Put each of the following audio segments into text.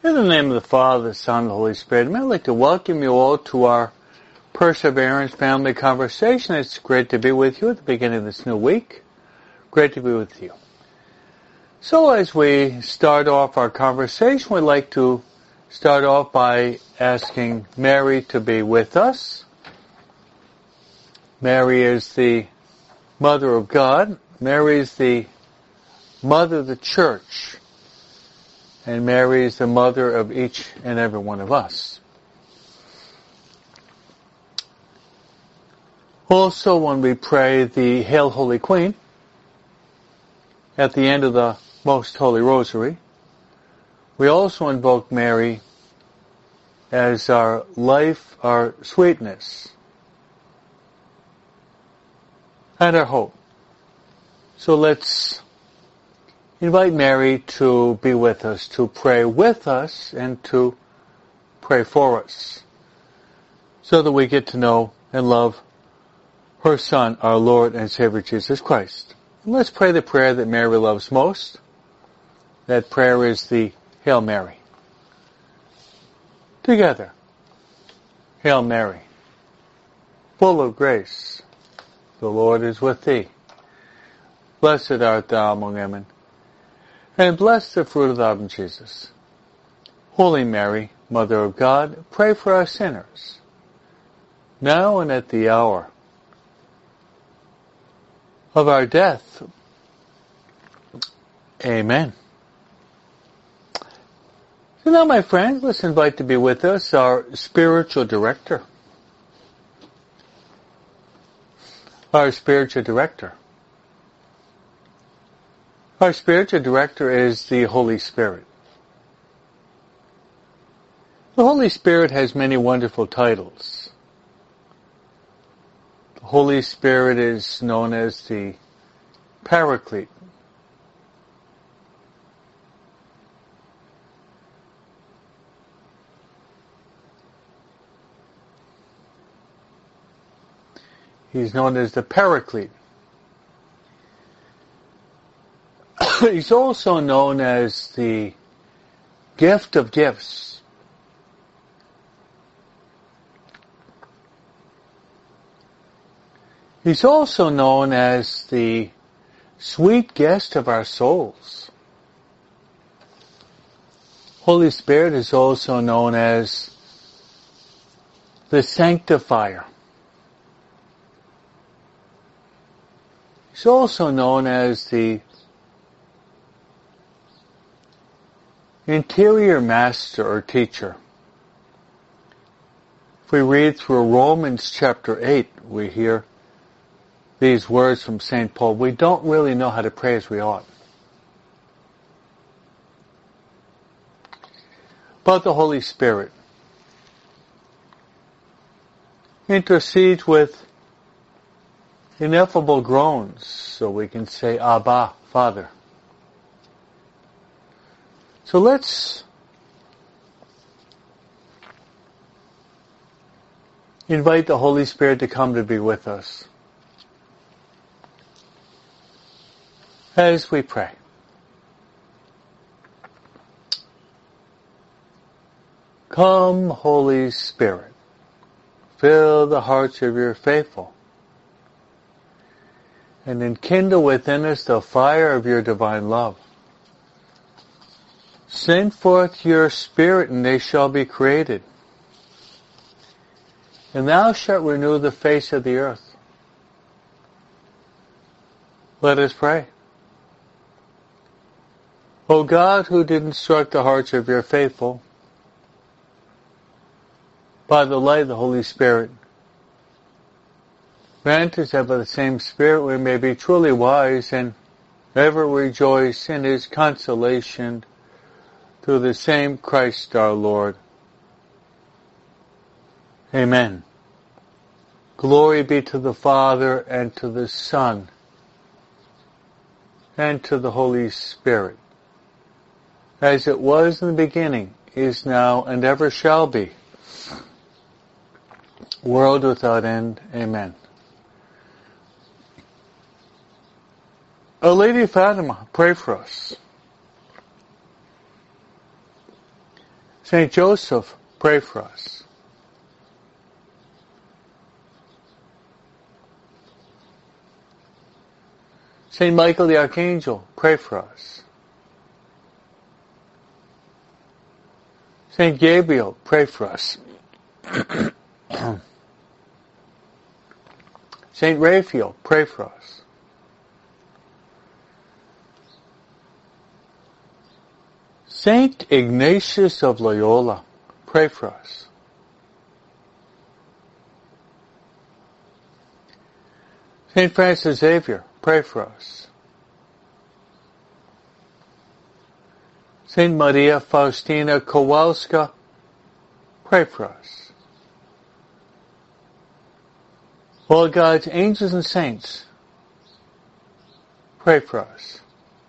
In the name of the Father, the Son, and the Holy Spirit, I'd like to welcome you all to our Perseverance Family Conversation. It's great to be with you at the beginning of this new week. Great to be with you. So as we start off our conversation, we'd like to start off by asking Mary to be with us. Mary is the Mother of God. Mary is the Mother of the Church. And Mary is the mother of each and every one of us. Also, when we pray the Hail Holy Queen at the end of the Most Holy Rosary, we also invoke Mary as our life, our sweetness, and our hope. So let's invite Mary to be with us, to pray with us, and to pray for us, so that we get to know and love her Son, our Lord and Savior Jesus Christ. And let's pray the prayer that Mary loves most. That prayer is the Hail Mary. Together. Hail Mary, full of grace, the Lord is with thee. Blessed art thou among women, and blessed the fruit of thy womb, Jesus. Holy Mary, Mother of God, pray for us sinners, now and at the hour of our death. Amen. So now, my friends, let's invite to be with us our spiritual director. Our spiritual director. Our spiritual director is the Holy Spirit. The Holy Spirit has many wonderful titles. The Holy Spirit is known as the Paraclete. He's known as the Paraclete. He's also known as the gift of gifts. He's also known as the sweet guest of our souls. Holy Spirit is also known as the sanctifier. He's also known as the interior master or teacher. If we read through Romans chapter 8, we hear these words from St. Paul. We don't really know how to pray as we ought. But the Holy Spirit intercedes with ineffable groans, so we can say, Abba, Father. So let's invite the Holy Spirit to come to be with us as we pray. Come, Holy Spirit, fill the hearts of your faithful, and enkindle within us the fire of your divine love. Send forth your Spirit, and they shall be created. And thou shalt renew the face of the earth. Let us pray. O God, who did instruct the hearts of your faithful, by the light of the Holy Spirit, grant us that by the same Spirit we may be truly wise and ever rejoice in His consolation through the same Christ our Lord. Amen. Glory be to the Father, and to the Son, and to the Holy Spirit, as it was in the beginning, is now, and ever shall be, world without end. Amen. Our Lady of Fatima, pray for us. Saint Joseph, pray for us. Saint Michael the Archangel, pray for us. Saint Gabriel, pray for us. Saint Raphael, pray for us. Saint Ignatius of Loyola, pray for us. Saint Francis Xavier, pray for us. Saint Maria Faustina Kowalska, pray for us. All God's angels and saints, pray for us.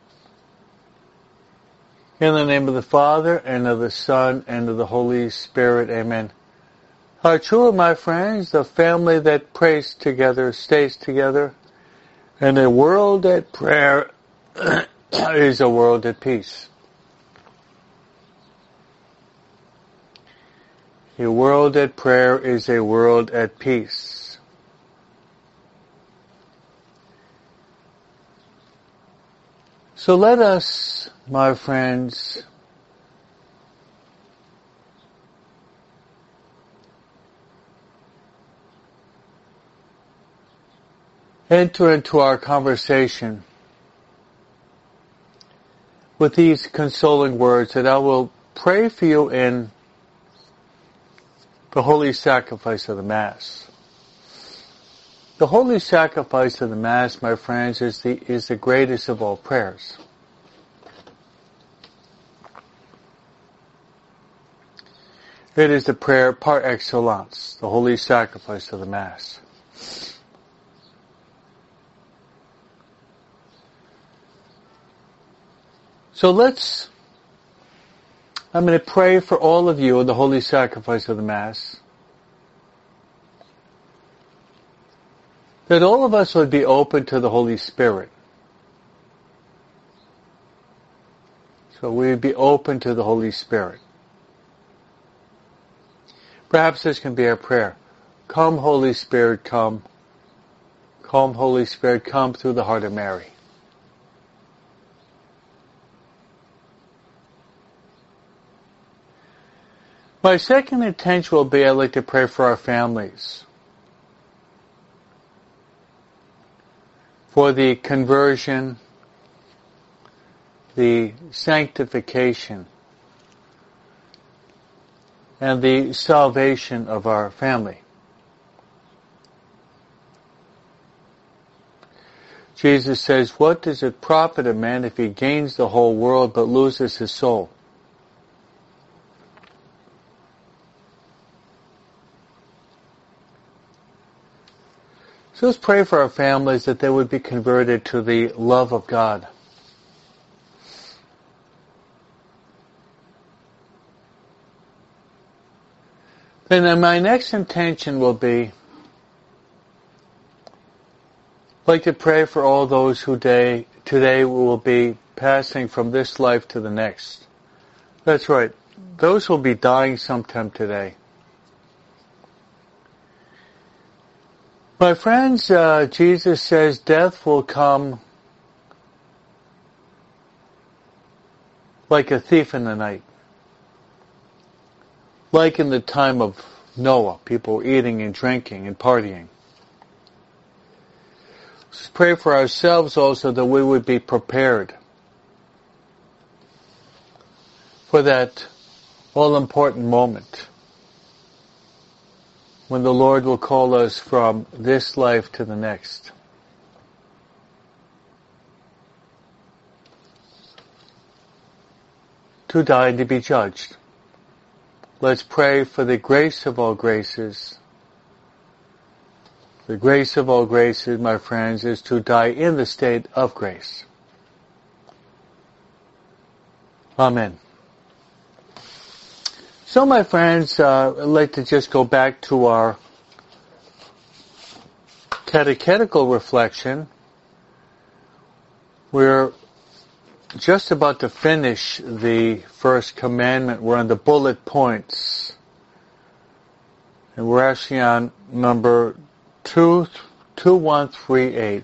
In the name of the Father, and of the Son, and of the Holy Spirit, amen. How true, my friends, the family that prays together stays together, and a world at prayer is a world at peace. A world at prayer is a world at peace. So let us, my friends, enter into our conversation with these consoling words that I will pray for you in the holy sacrifice of the Mass. The holy sacrifice of the Mass, my friends, is the greatest of all prayers. It is the prayer par excellence, the holy sacrifice of the Mass. So I'm going to pray for all of you in the holy sacrifice of the Mass, that all of us would be open to the Holy Spirit. So we would be open to the Holy Spirit. Perhaps this can be our prayer. Come, Holy Spirit, come. Come, Holy Spirit, come through the heart of Mary. My second intention will be I'd like to pray for our families, for the conversion, the sanctification, and the salvation of our family. Jesus says, what does it profit a man if he gains the whole world but loses his soul? So let's pray for our families that they would be converted to the love of God. Then my next intention will be, I'd like to pray for all those who today will be passing from this life to the next. That's right. Those will be dying sometime today. My friends, Jesus says death will come like a thief in the night. Like in the time of Noah, people were eating and drinking and partying. Let's pray for ourselves also that we would be prepared for that all-important moment when the Lord will call us from this life to the next. To die and to be judged. Let's pray for the grace of all graces. The grace of all graces, my friends, is to die in the state of grace. Amen. So, my friends, I'd like to just go back to our catechetical reflection, where just about to finish the first commandment. We're on the bullet points. And we're actually on number 2138.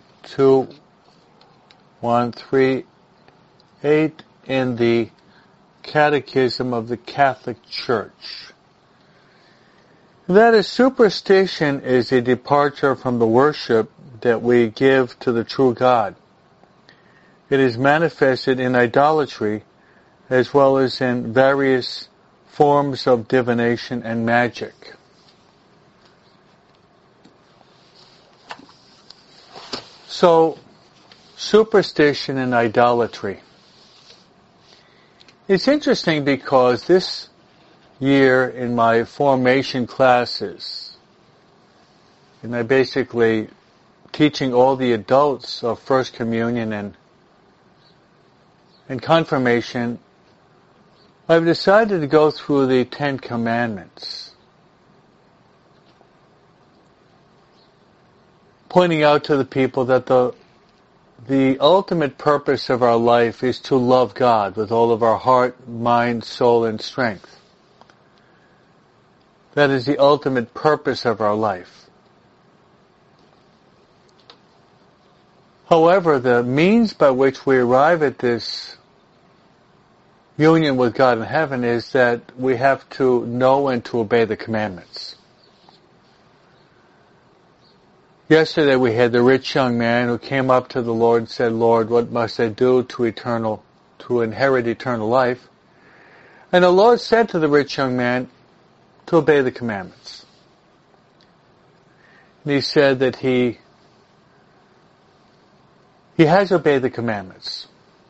2138 in the Catechism of the Catholic Church. That is, superstition is a departure from the worship that we give to the true God. It is manifested in idolatry as well as in various forms of divination and magic. So, superstition and idolatry. It's interesting because this year in my formation classes, and I basically teaching all the adults of First Communion and Confirmation, I've decided to go through the Ten Commandments, pointing out to the people that the ultimate purpose of our life is to love God with all of our heart, mind, soul, and strength. That is the ultimate purpose of our life. However, the means by which we arrive at this union with God in heaven is that we have to know and to obey the commandments. Yesterday we had the rich young man who came up to the Lord and said, "Lord, what must I do to inherit eternal life?" And the Lord said to the rich young man to obey the commandments. And he said that he has obeyed the commandments.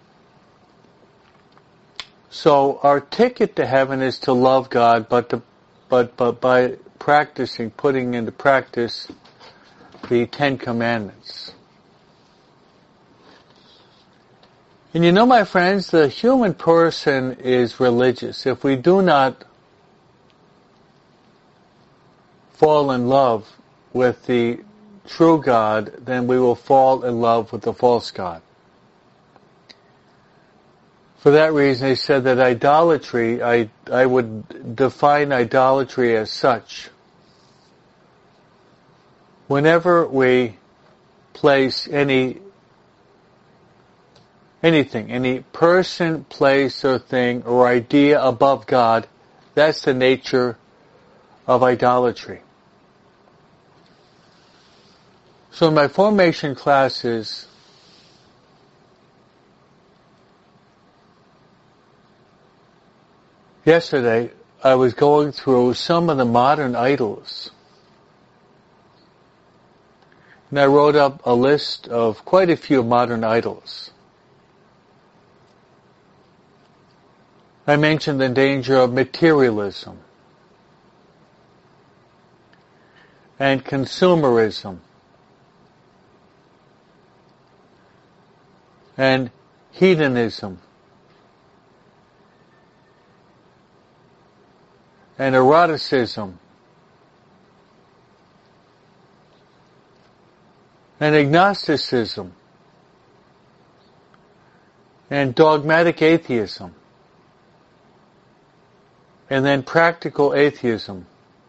So our ticket to heaven is to love God, but by practicing, putting into practice the Ten Commandments. And you know, my friends, the human person is religious. If we do not fall in love with the true God, then we will fall in love with the false God. For that reason, they said that idolatry, I would define idolatry as such. Whenever we place anything, any person, place, or thing, or idea above God, that's the nature of idolatry. So in my formation classes, yesterday, I was going through some of the modern idols. And I wrote up a list of quite a few modern idols. I mentioned the danger of materialism and consumerism and hedonism and eroticism and agnosticism and dogmatic atheism and then practical atheism.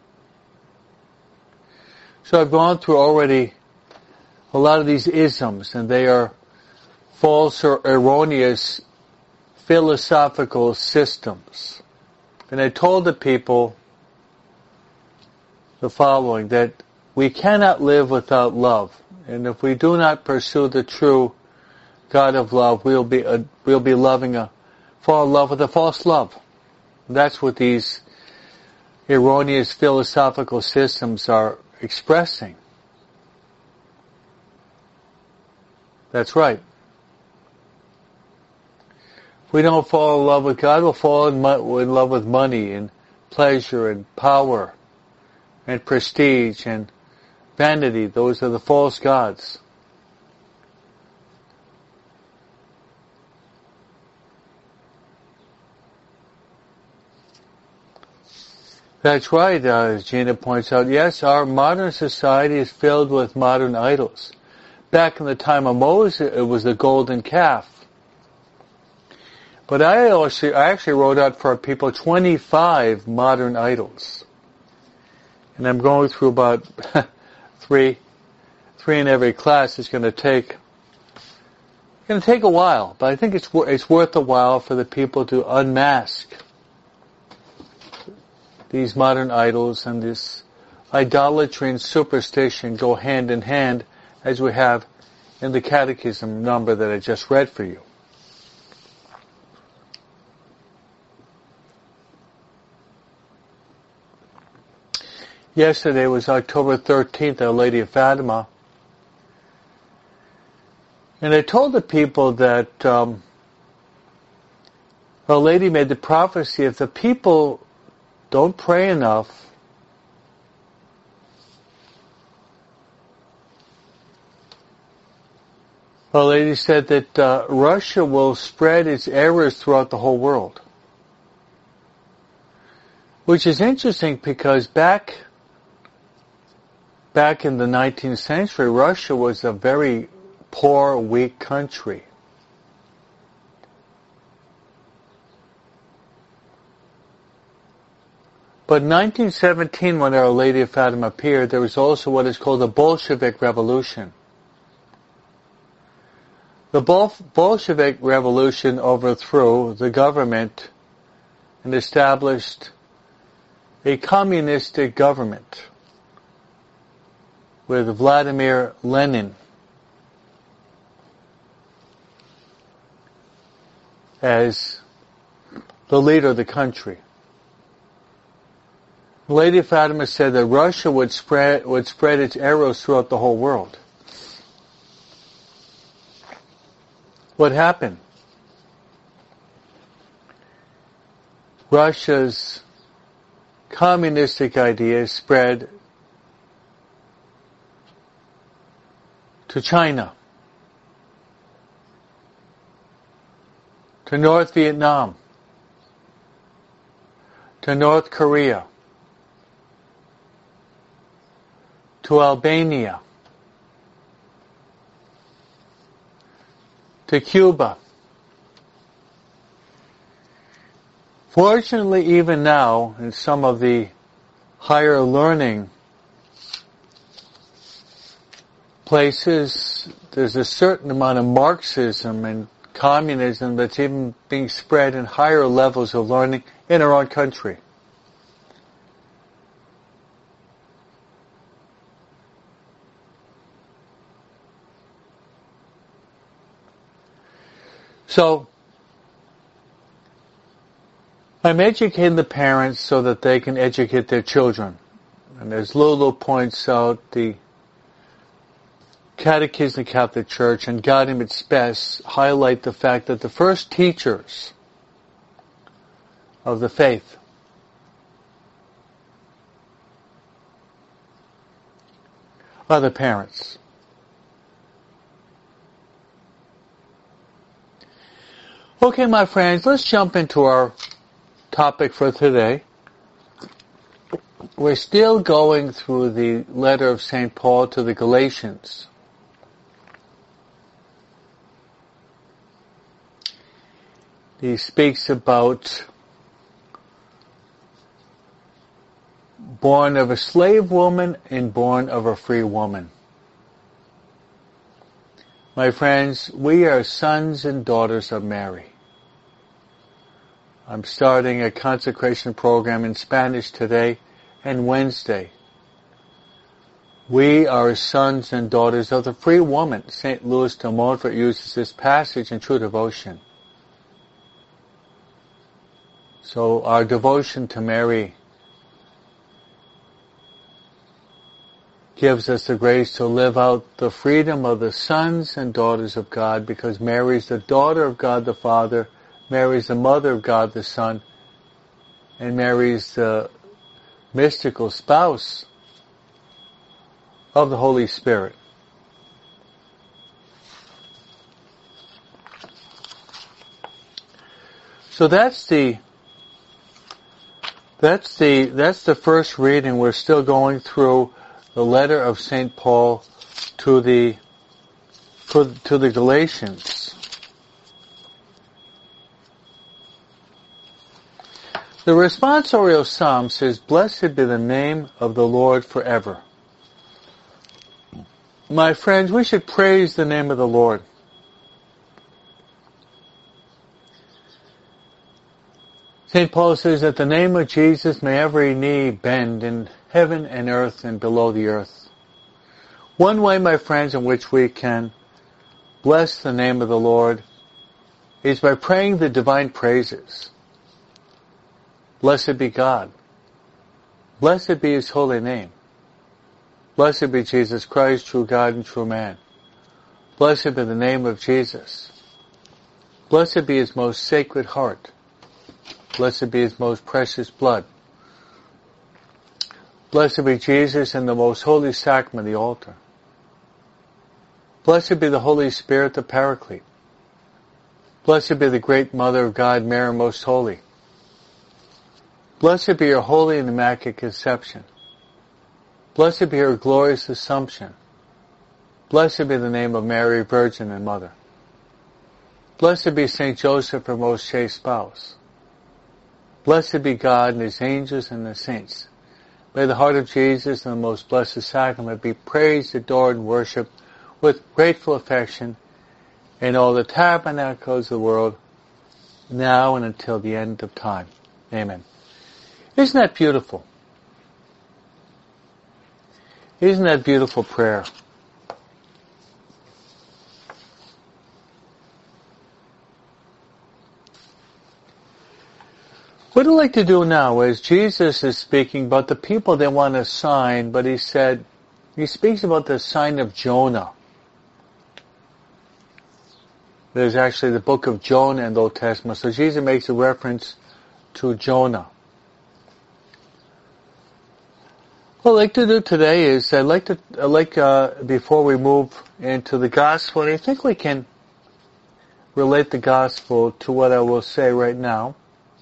So I've gone through already a lot of these isms, and they are false or erroneous philosophical systems. And I told the people the following, that we cannot live without love. And if we do not pursue the true God of love, we'll be fall in love with a false love. That's what these erroneous philosophical systems are expressing. That's right. If we don't fall in love with God, we'll fall in love with money and pleasure and power and prestige and vanity. Those are the false gods. That's right, as Gina points out. Yes, our modern society is filled with modern idols. Back in the time of Moses, it was the golden calf. But I actually wrote out for people 25 modern idols. And I'm going through about three in every class. It's going to take a while, but I think it's worth a while for the people to unmask these modern idols, and this idolatry and superstition go hand in hand, as we have in the catechism number that I just read for you. Yesterday was October 13th, Our Lady of Fatima. And I told the people that Our Lady made the prophecy, if the people don't pray enough, Our Lady said that Russia will spread its errors throughout the whole world. Which is interesting because back in the 19th century, Russia was a very poor, weak country. But in 1917, when Our Lady of Fatima appeared, there was also what is called the Bolshevik Revolution. The Bolshevik Revolution overthrew the government and established a communistic government with Vladimir Lenin as the leader of the country. Lady Fatima said that Russia would spread its arrows throughout the whole world. What happened? Russia's communistic ideas spread to China, to North Vietnam, to North Korea, to Albania, to Cuba. Fortunately, even now, in some of the higher learning places, there's a certain amount of Marxism and communism that's even being spread in higher levels of learning in our own country. So, I'm educating the parents so that they can educate their children. And as Lulu points out, the Catechism of the Catholic Church and Gaudium et Spes highlight the fact that the first teachers of the faith are the parents. Okay, my friends, let's jump into our topic for today. We're still going through the letter of St. Paul to the Galatians. He speaks about born of a slave woman and born of a free woman. My friends, we are sons and daughters of Mary. I'm starting a consecration program in Spanish today and Wednesday. We are sons and daughters of the free woman. St. Louis de Montfort uses this passage in True Devotion. So our devotion to Mary gives us the grace to live out the freedom of the sons and daughters of God, because Mary is the daughter of God the Father, Mary is the mother of God the Son, and Mary is the mystical spouse of the Holy Spirit. So that's the first reading. We're still going through the letter of St. Paul to the Galatians. The responsorial psalm says, "Blessed be the name of the Lord forever." My friends, we should praise the name of the Lord. St. Paul says that the name of Jesus may every knee bend in heaven and earth and below the earth. One way, my friends, in which we can bless the name of the Lord is by praying the divine praises. Blessed be God. Blessed be His holy name. Blessed be Jesus Christ, true God and true man. Blessed be the name of Jesus. Blessed be His most sacred heart. Blessed be His most precious blood. Blessed be Jesus in the most holy sacrament, the altar. Blessed be the Holy Spirit, the Paraclete. Blessed be the great Mother of God, Mary Most Holy. Blessed be her holy and immaculate conception. Blessed be her glorious Assumption. Blessed be the name of Mary, Virgin and Mother. Blessed be Saint Joseph, her most chaste spouse. Blessed be God and His angels and the saints. May the heart of Jesus and the most blessed sacrament be praised, adored, and worshipped with grateful affection in all the tabernacles of the world, now and until the end of time. Amen. Isn't that beautiful? Isn't that beautiful prayer? What I'd like to do now is, Jesus is speaking about the people they want a sign, but He speaks about the sign of Jonah. There's actually the book of Jonah in the Old Testament, so Jesus makes a reference to Jonah. What I'd like to do today is, before we move into the Gospel, and I think we can relate the Gospel to what I will say right now.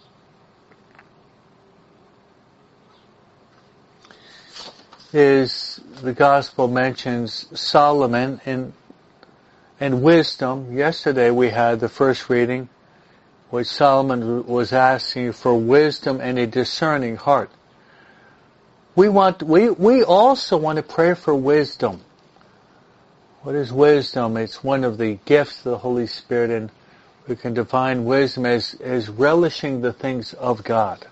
Is the Gospel mentions Solomon and wisdom. Yesterday we had the first reading, which Solomon was asking for wisdom and a discerning heart. We also want to pray for wisdom. What is wisdom? It's one of the gifts of the Holy Spirit, and we can define wisdom as relishing the things of God.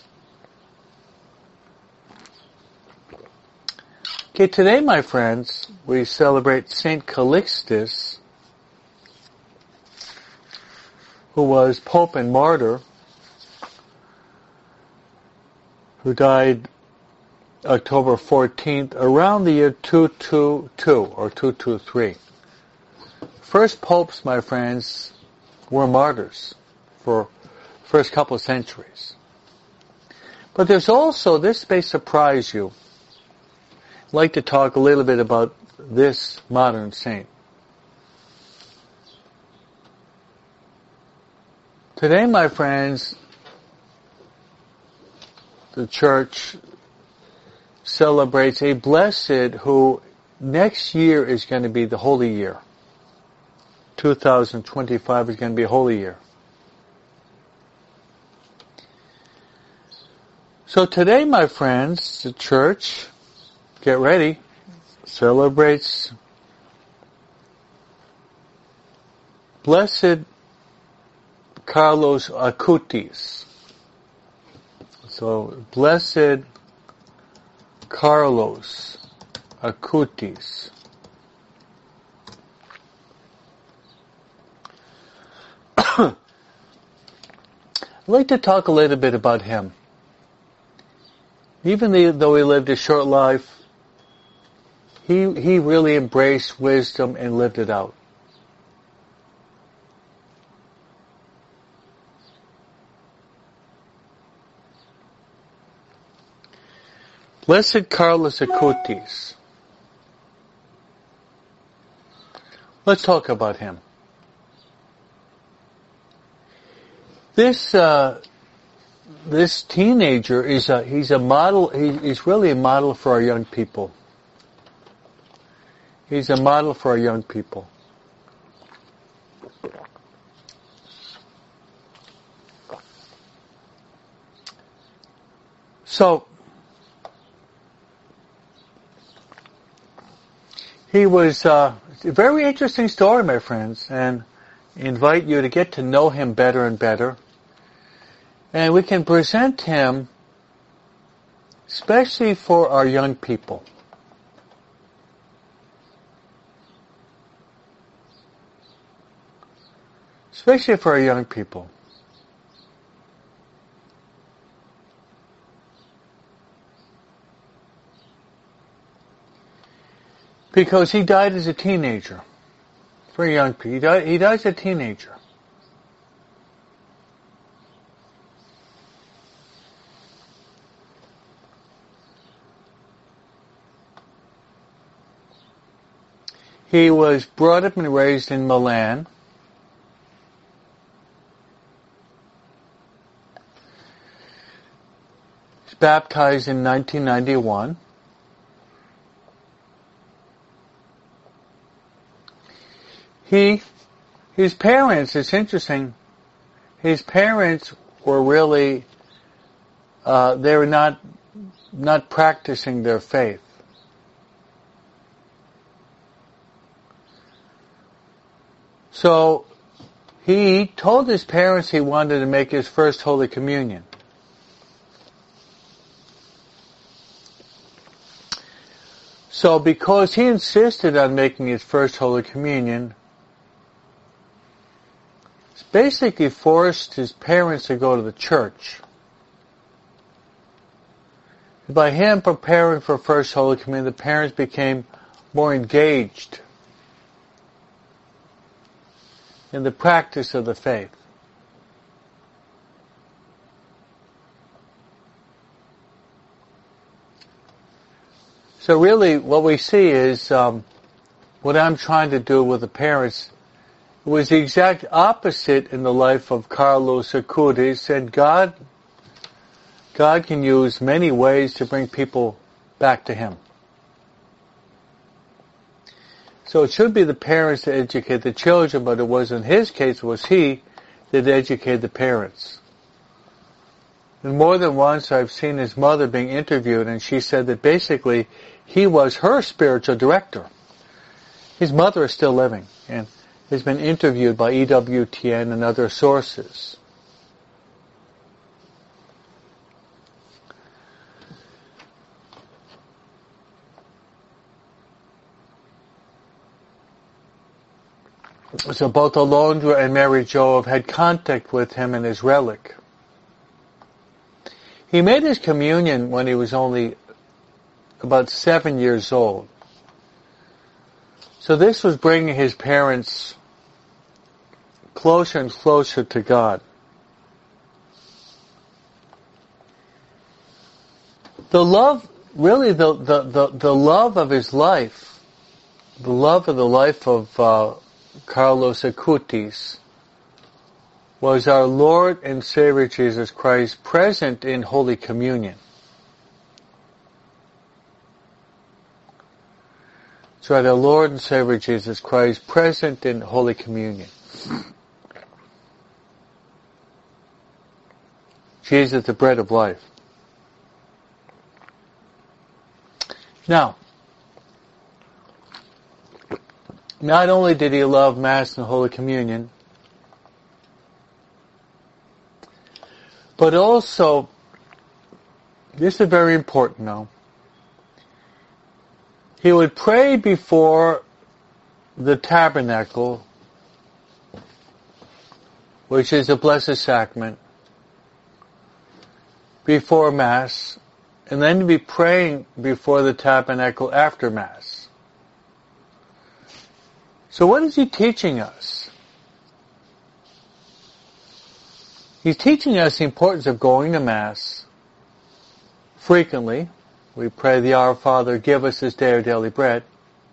Okay, today, my friends, we celebrate Saint Calixtus, who was Pope and martyr, who died October 14th, around the year 222 or 223. First popes, my friends, were martyrs for the first couple of centuries. But there's also, this may surprise you, I'd like to talk a little bit about this modern saint. Today, my friends, the Church celebrates a blessed who next year is going to be the Holy Year. 2025 is going to be a Holy Year. So today, my friends, the Church, get ready, celebrates Blessed Carlos Acutis. So, Blessed Carlos Acutis. I'd like to talk a little bit about him. Even though he lived a short life, he really embraced wisdom and lived it out. Blessed Carlos Acutis. Let's talk about him. This teenager he's a model. He's really a model for our young people. He's a model for our young people. So, he was a very interesting story, my friends, and I invite you to get to know him better and better. And we can present him, especially for our young people. Especially for our young people. Because he died as a teenager. Very young people. He died as a teenager. He was brought up and raised in Milan. He was baptized in 1991. His parents, it's interesting, his parents were really, they were not practicing their faith. So he told his parents he wanted to make his first Holy Communion. So because he insisted on making his first Holy Communion, he basically forced his parents to go to the church. By him preparing for First Holy Communion, the parents became more engaged in the practice of the faith. So really what we see is what I'm trying to do with the parents was the exact opposite in the life of Carlos Acutis, and God can use many ways to bring people back to Him. So it should be the parents that educate the children, but it was in his case, it was he that educated the parents. And more than once I've seen his mother being interviewed, and she said that basically he was her spiritual director. His mother is still living and has been interviewed by EWTN and other sources. So both Alondra and Mary Jo have had contact with him and his relic. He made his communion when he was only about 7 years old. So this was bringing his parents closer and closer to God. The love, really the love of his life, the love of the life of Carlos Acutis, was our Lord and Savior Jesus Christ present in Holy Communion. That's right, our Lord and Savior Jesus Christ present in Holy Communion. Jesus, the bread of life. Now, not only did he love Mass and Holy Communion, but also, this is very important now, he would pray before the tabernacle, which is the Blessed Sacrament, before Mass, and then to be praying before the tabernacle after Mass. So what is he teaching us? He's teaching us the importance of going to Mass frequently. We pray the Our Father, give us this day our daily bread.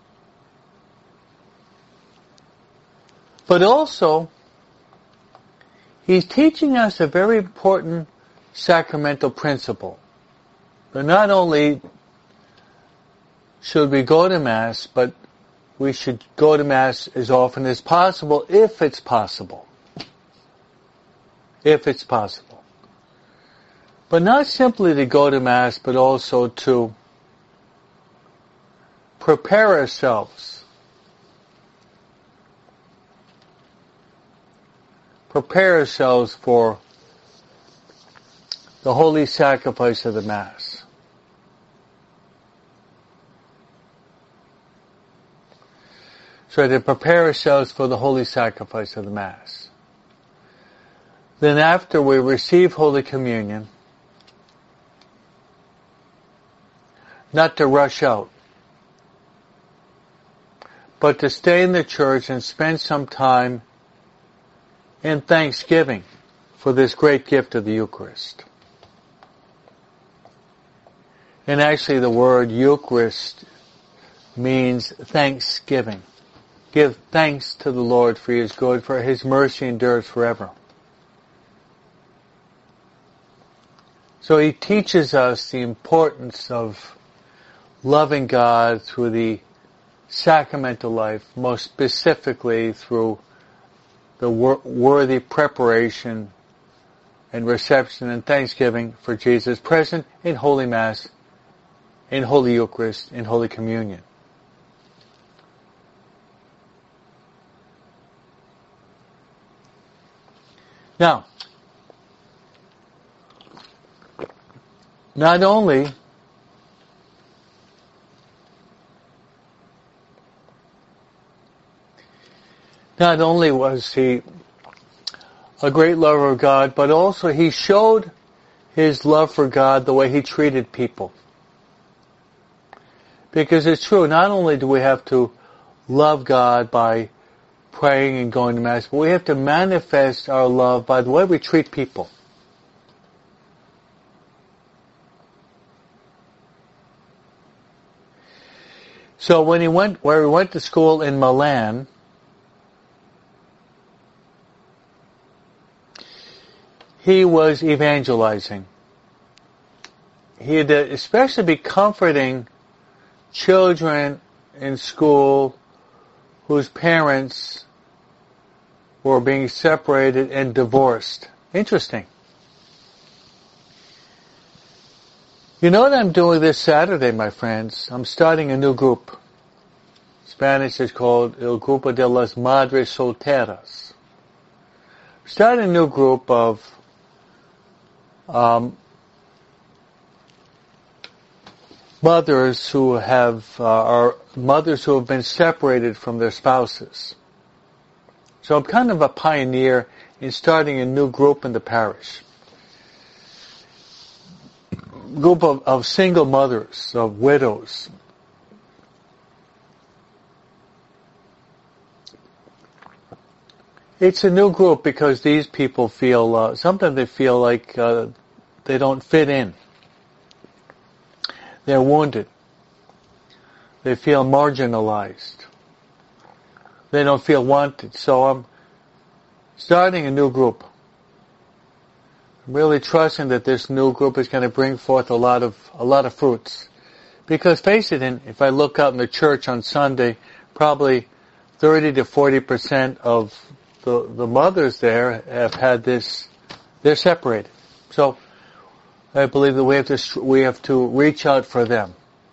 But also, he's teaching us a very important sacramental principle. That not only should we go to Mass, but we should go to Mass as often as possible, if it's possible. If it's possible. But not simply to go to Mass, but also to prepare ourselves. Prepare ourselves for the holy sacrifice of the Mass. So to prepare ourselves for the holy sacrifice of the Mass. Then after we receive Holy Communion, not to rush out, but to stay in the church and spend some time in thanksgiving for this great gift of the Eucharist. And actually the word Eucharist means thanksgiving. Give thanks to the Lord for He is good, for His mercy endures forever. So He teaches us the importance of loving God through the sacramental life, most specifically through the worthy preparation and reception and thanksgiving for Jesus present in Holy Mass, in Holy Eucharist, in Holy Communion. Now, not only was He a great lover of God, but also He showed His love for God the way He treated people. Because it's true, not only do we have to love God by praying and going to Mass, but we have to manifest our love by the way we treat people. So where he went to school in Milan, he was evangelizing. He had to especially be comforting children in school whose parents were being separated and divorced. Interesting. You know what I'm doing this Saturday, my friends? I'm starting a new group. Spanish is called El Grupo de las Madres Solteras. Starting a new group of mothers who have been separated from their spouses. So I'm kind of a pioneer in starting a new group in the parish. Group of single mothers, of widows. It's a new group because these people feel, sometimes they feel like they don't fit in. They're wounded. They feel marginalized. They don't feel wanted. So I'm starting a new group. I'm really trusting that this new group is going to bring forth a lot of fruits. Because face it, if I look out in the church on Sunday, probably 30 to 40% of the mothers there have had this, they're separated. So I believe that we have to reach out for them.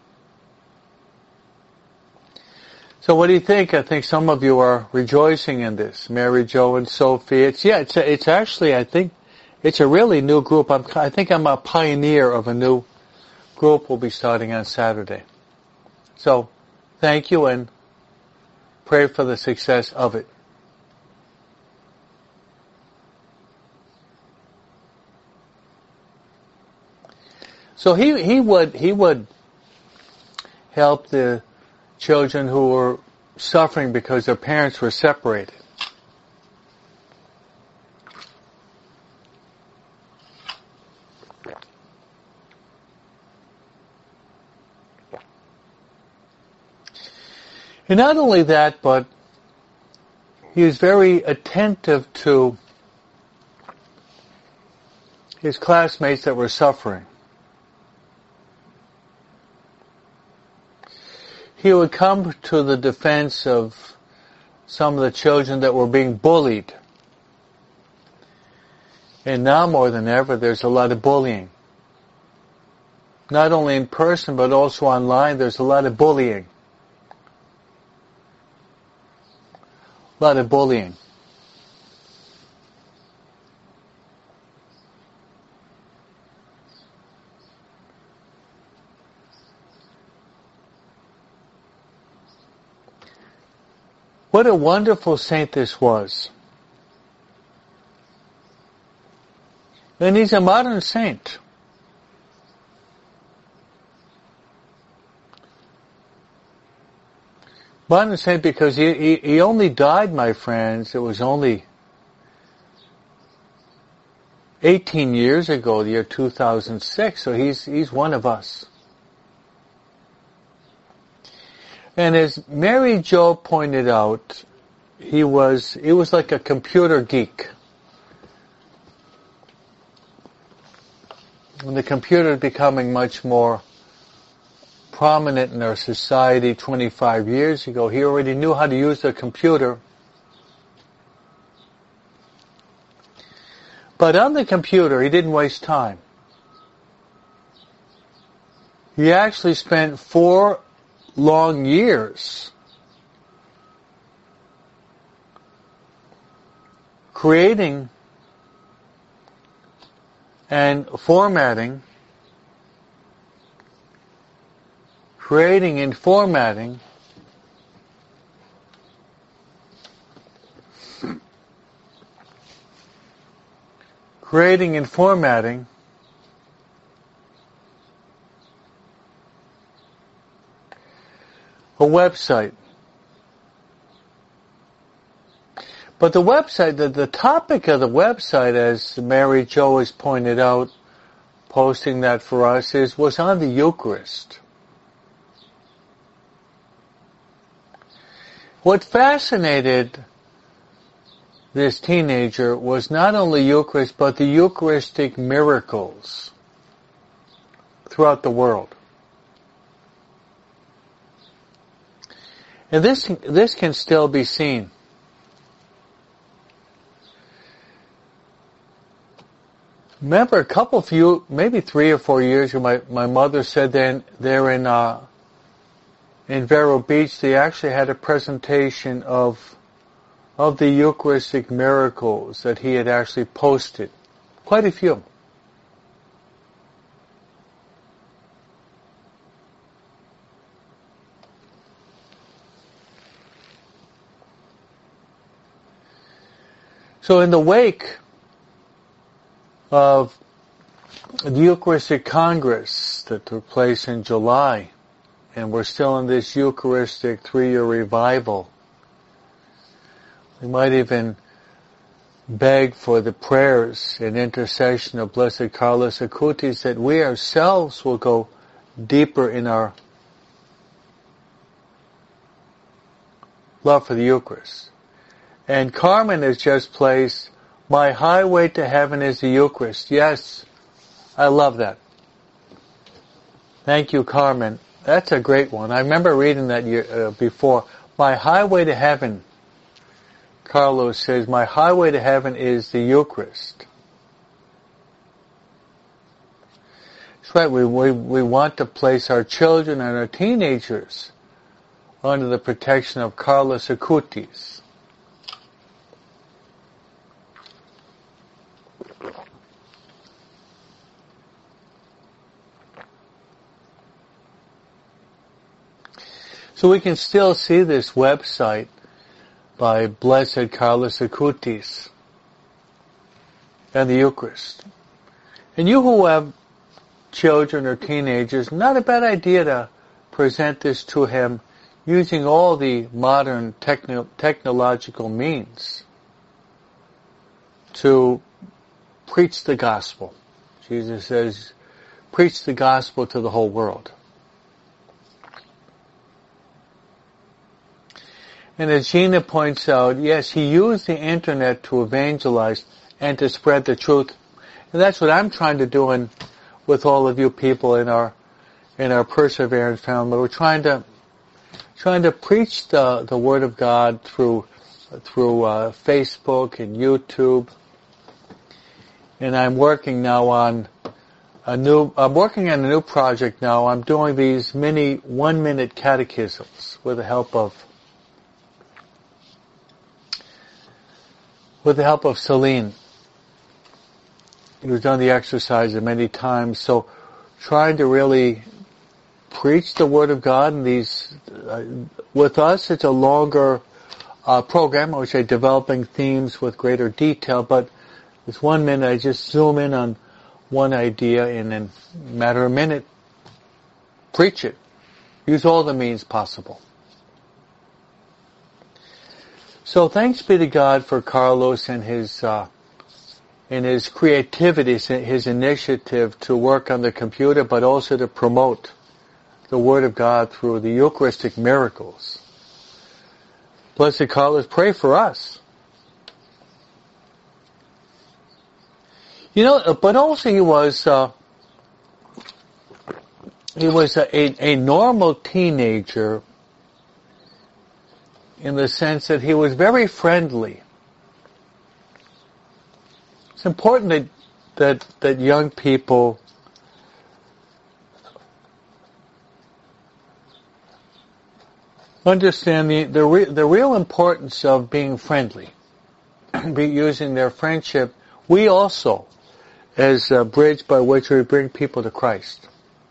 So what do you think? I think some of you are rejoicing in this. Mary Jo and Sophie. It's actually, I think, it's a really new group. I think I'm a pioneer of a new group we'll be starting on Saturday. So, thank you and pray for the success of it. So he would help the children who were suffering because their parents were separated. And not only that, but he was very attentive to his classmates that were suffering. He would come to the defense of some of the children that were being bullied. And now more than ever, there's a lot of bullying. not only in person but also online, there's a lot of bullying. A lot of bullying. What a wonderful saint this was. And he's a modern saint. Modern saint because he only died, my friends, it was only 18 years ago, the year 2006, so he's one of us. And as Mary Jo pointed out, he was like a computer geek. When the computer is becoming much more prominent in our society 25 years ago, he already knew how to use the computer. But on the computer, he didn't waste time. He actually spent 4 long years creating and formatting a website. But the website, the topic of the website, as Mary Jo has pointed out, posting that for us, was on the Eucharist. What fascinated this teenager was not only Eucharist, but the Eucharistic miracles throughout the world. And this can still be seen. Remember, maybe 3 or 4 years ago, my mother said they're in Vero Beach, they actually had a presentation of the Eucharistic miracles that he had actually posted. Quite a few. So in the wake of the Eucharistic Congress that took place in July, and we're still in this Eucharistic 3-year revival, we might even beg for the prayers and intercession of Blessed Carlos Acutis that we ourselves will go deeper in our love for the Eucharist. And Carmen has just placed, "My highway to heaven is the Eucharist." Yes, I love that. Thank you, Carmen. That's a great one. I remember reading that before. My highway to heaven, Carlos says, my highway to heaven is the Eucharist. That's right. We want to place our children and our teenagers under the protection of Carlos Acutis. So we can still see this website by Blessed Carlos Acutis and the Eucharist. And you who have children or teenagers, not a bad idea to present this to him using all the modern technological means to preach the gospel. Jesus says, preach the gospel to the whole world. And as Gina points out, yes, he used the internet to evangelize and to spread the truth. And that's what I'm trying to do with all of you people in our Perseverance family. We're trying to preach the Word of God through Facebook and YouTube. And I'm working now on I'm working on a new project now. I'm doing these mini 1-minute catechisms with the help of Celine, who's done the exercise many times. So trying to really preach the Word of God, and these, with us, it's a longer program, which I'm developing themes with greater detail, but this 1 minute, I just zoom in on one idea and in a matter of a minute, preach it. Use all the means possible. So thanks be to God for Carlos and his creativity, his initiative to work on the computer, but also to promote the Word of God through the Eucharistic miracles. Blessed Carlos, pray for us. But also he was a normal teenager in the sense that he was very friendly. It's important that young people understand the real importance of being friendly, using their friendship. We also, as a bridge by which we bring people to Christ.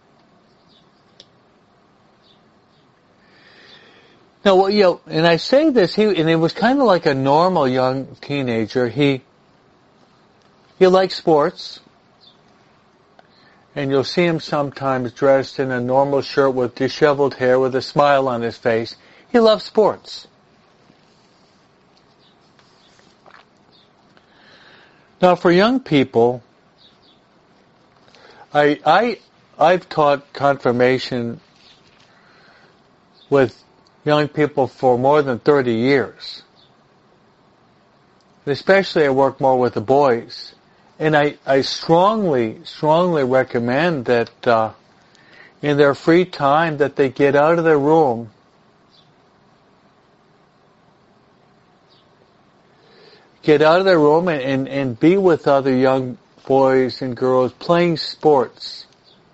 Now, and I say this, and he was kind of like a normal young teenager. He liked sports, and you'll see him sometimes dressed in a normal shirt with disheveled hair, with a smile on his face. He loves sports. Now, for young people, I've taught confirmation with young people for more than 30 years. Especially I work more with the boys. And I strongly recommend that in their free time that they get out of their room and be with other young boys and girls playing sports.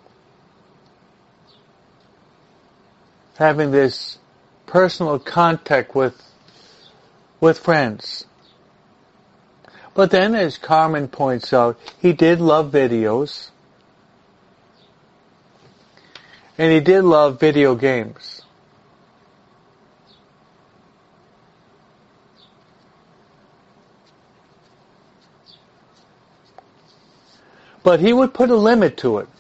Having this personal contact with friends. But then, as Carmen points out, he did love videos. And he did love video games. But he would put a limit to it.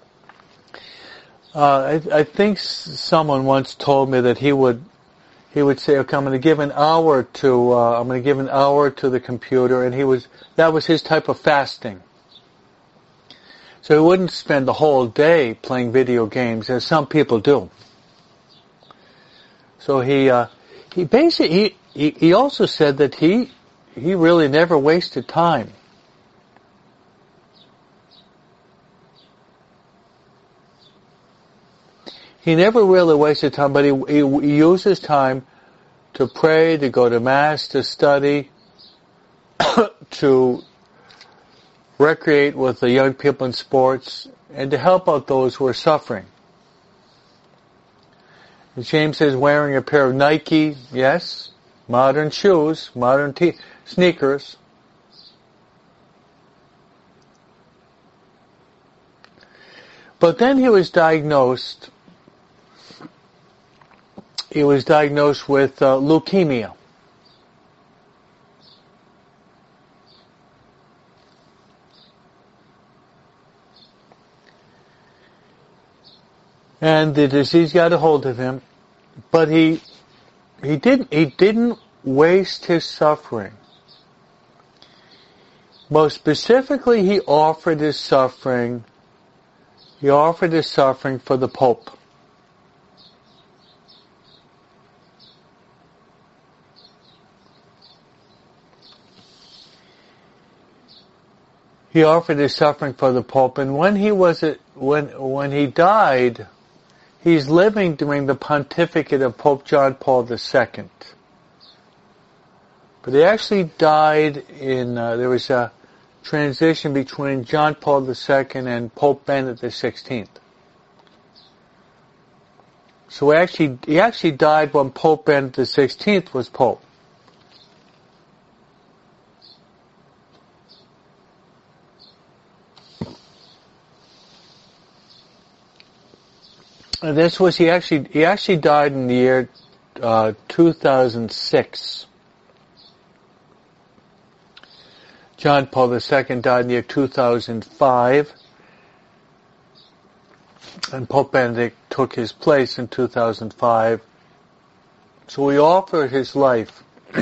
I think someone once told me that he would say, "Okay, I'm going to give an hour to the computer," and that was his type of fasting. So he wouldn't spend the whole day playing video games, as some people do. So he also said that he really never wasted time. He never really wasted time, but he used his time to pray, to go to Mass, to study, to recreate with the young people in sports, and to help out those who are suffering. And James says wearing a pair of Nike, yes, modern shoes, modern sneakers. But then he was diagnosed with leukemia. And the disease got a hold of him, but he didn't waste his suffering. Most specifically, he offered his suffering for the Pope. He offered his suffering for the Pope, and when he died, he's living during the pontificate of Pope John Paul II. But he actually died in there was a transition between John Paul II and Pope Benedict XVI. So he actually died when Pope Benedict XVI was Pope. And this was he actually died in the year 2006. John Paul II died in the year 2005, and Pope Benedict took his place in 2005. So he offered his life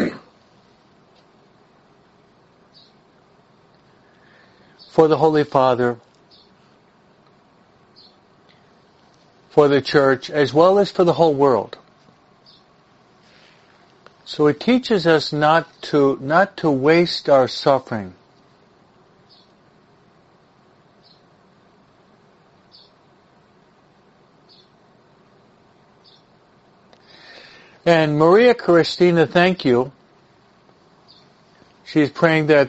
for the Holy Father, for the Church, as well as for the whole world. So it teaches us not to waste our suffering. And Maria Christina, thank you. She's praying that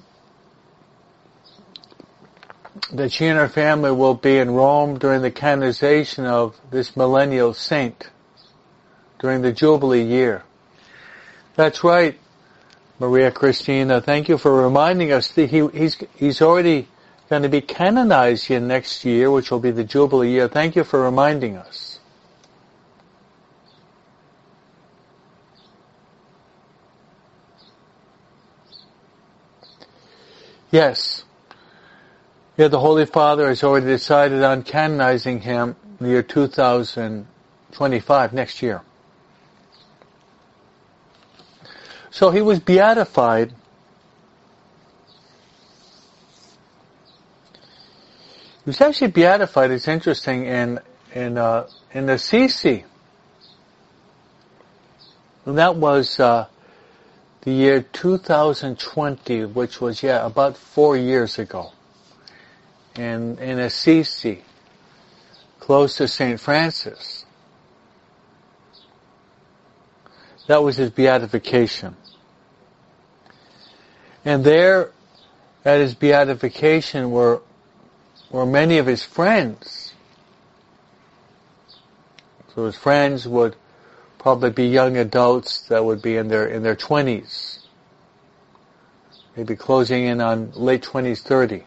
she and her family will be in Rome during the canonization of this millennial saint during the Jubilee year. That's right, Maria Christina. Thank you for reminding us that he's already going to be canonized here next year, which will be the Jubilee year. Thank you for reminding us. Yes. Yeah, the Holy Father has already decided on canonizing him in the year 2025, next year. So he was beatified. He was actually beatified, it's interesting, in Assisi. And that was the year 2020, which was, about 4 years ago. In Assisi, close to St. Francis. That was his beatification. And there, at his beatification, were many of his friends. So his friends would probably be young adults that would be in their 20s, maybe closing in on late 20s, 30.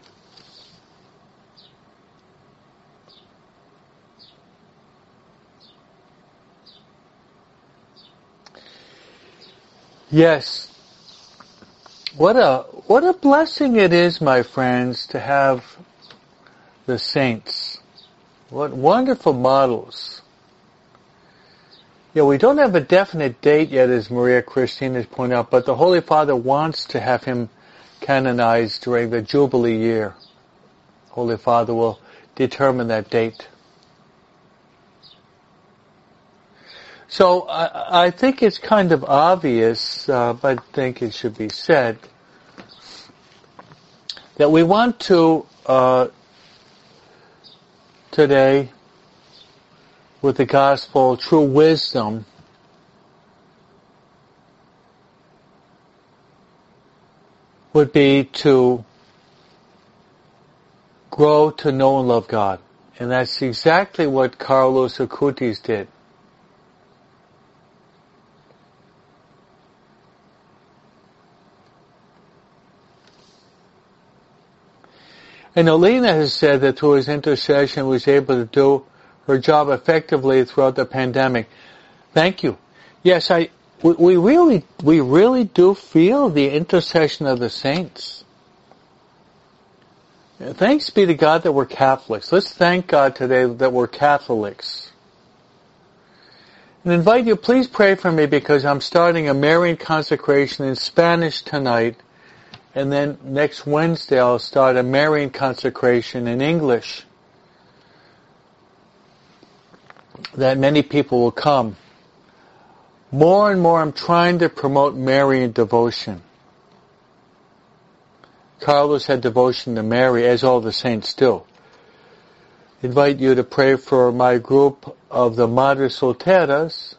Yes. What a blessing it is, my friends, to have the saints. What wonderful models. Yeah, we don't have a definite date yet, as Maria Christina has pointed out, but the Holy Father wants to have him canonized during the Jubilee year. Holy Father will determine that date. So I think it's kind of obvious, but I think it should be said, that we want to, today, with the gospel, true wisdom, would be to grow to know and love God. And that's exactly what Carlos Acutis did. And Alina has said that through his intercession was able to do her job effectively throughout the pandemic. Thank you. Yes, we really do feel the intercession of the saints. Thanks be to God that we're Catholics. Let's thank God today that we're Catholics. And invite you, please pray for me, because I'm starting a Marian consecration in Spanish tonight. And then next Wednesday I'll start a Marian consecration in English, that many people will come. More and more I'm trying to promote Marian devotion. Carlos had devotion to Mary, as all the saints do. Invite you to pray for my group of the Madres Solteras,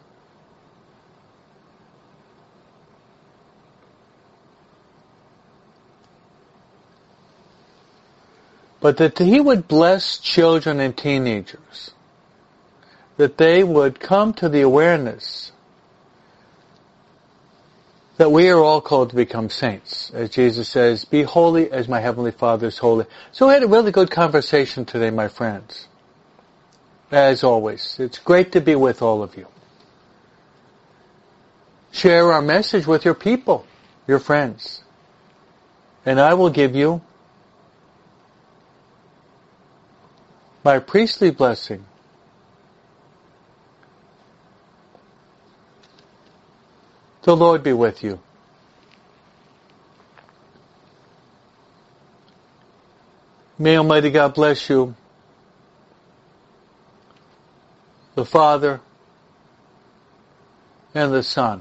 but that He would bless children and teenagers, that they would come to the awareness that we are all called to become saints. As Jesus says, be holy as my Heavenly Father is holy. So we had a really good conversation today, my friends. As always, it's great to be with all of you. Share our message with your people, your friends. And I will give you my priestly blessing. The Lord be with you. May Almighty God bless you, the Father and the Son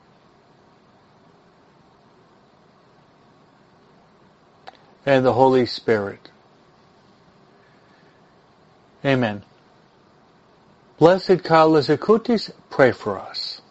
and the Holy Spirit. Amen. Blessed Carlos Acutis, pray for us.